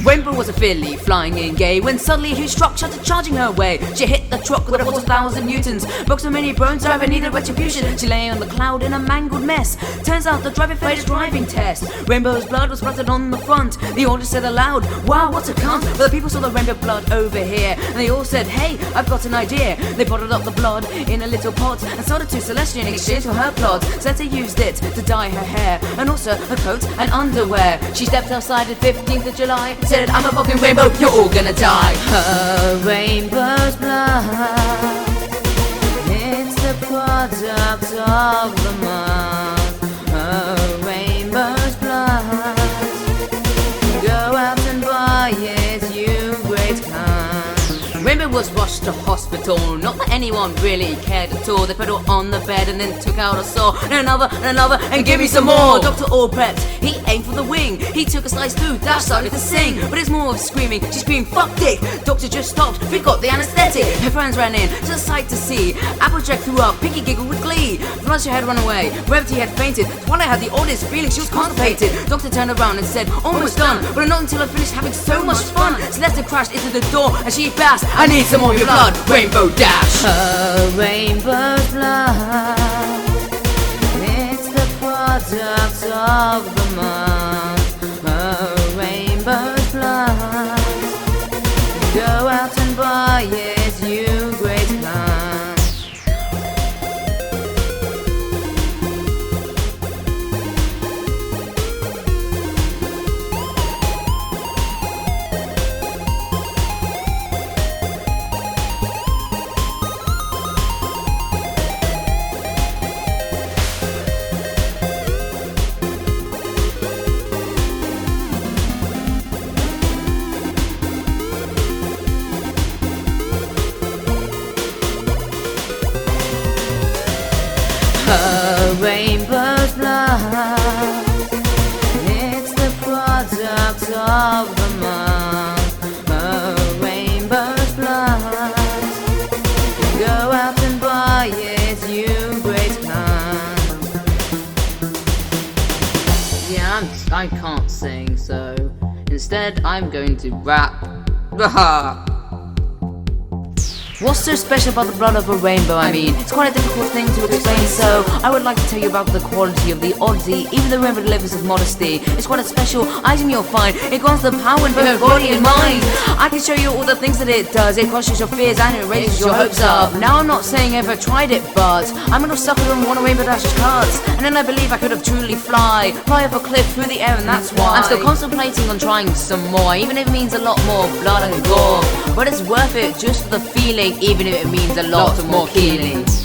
Rainbow was a filly, flying in gay, when suddenly a huge truck started charging her way. She hit the truck with a force of 1,000 newtons, broke so many bones, driver needed retribution. She lay on the cloud in a mangled mess. Turns out the driver failed his driving test. Rainbow's blood was splattered on the front. The audience said aloud, "Wow, what a cunt!" But the people saw the rainbow blood over here, and they all said, "Hey, I've got an idea." They bottled up the blood in a little pot and sold it to Celestia in exchange for her plot. Celestia used it to dye her hair and also her coat and underwear. She stepped outside at 15th of July, said, "I'm a fucking rainbow, you're all gonna die." Her rainbow's blood, it's the product of the month. Her rainbow's blood, go out and buy it, you great cunt. Rainbow was rushed to hospital, not that anyone really cared at all. They put her on the bed and then took out a saw, and another, and give me some more. Doctor all prepped, he aimed for the wing. He took a slice through, Dash started to sing, but it's more of screaming. She screamed, "Fuck dick!" Doctor just stopped, forgot the anesthetic. Her friends ran in, to the sight to see. Applejack threw up, Pinky giggled with glee. Flusher had run away, Brevity had fainted. Twilight had the oddest feeling, she was constipated. Doctor turned around and said, "Almost done, but not until I finished having so much fun." Celeste crashed into the door and she passed. "I need some more of your blood, Rainbow Dash." Her rainbow's blood, it's the product of the month. Her rainbow's blood, go out and buy it, you great cunt. Her rainbow's blood, it's the product of the month. Her rainbow's blood, go out and buy it, you great cunt. Yeah, I can't sing, so instead I'm going to rap. What's so special about the blood of a rainbow? I mean, it's quite a difficult thing to explain, so I would like to tell you about the quality of the oddity. Even the rainbow delivers with modesty. It's quite a special item you'll find. It grants the power in both body and mind. I can show you all the things that it does. It crushes your fears and it raises your hopes up. Now I'm not saying I ever tried it, but I'm a little sucker on one of Rainbow Dash's cards. And then I believe I could have truly fly off a cliff through the air, and that's why I'm still contemplating on trying some more, even if it means a lot more blood and gore. But it's worth it just for the feeling, even if it means a lot more killing.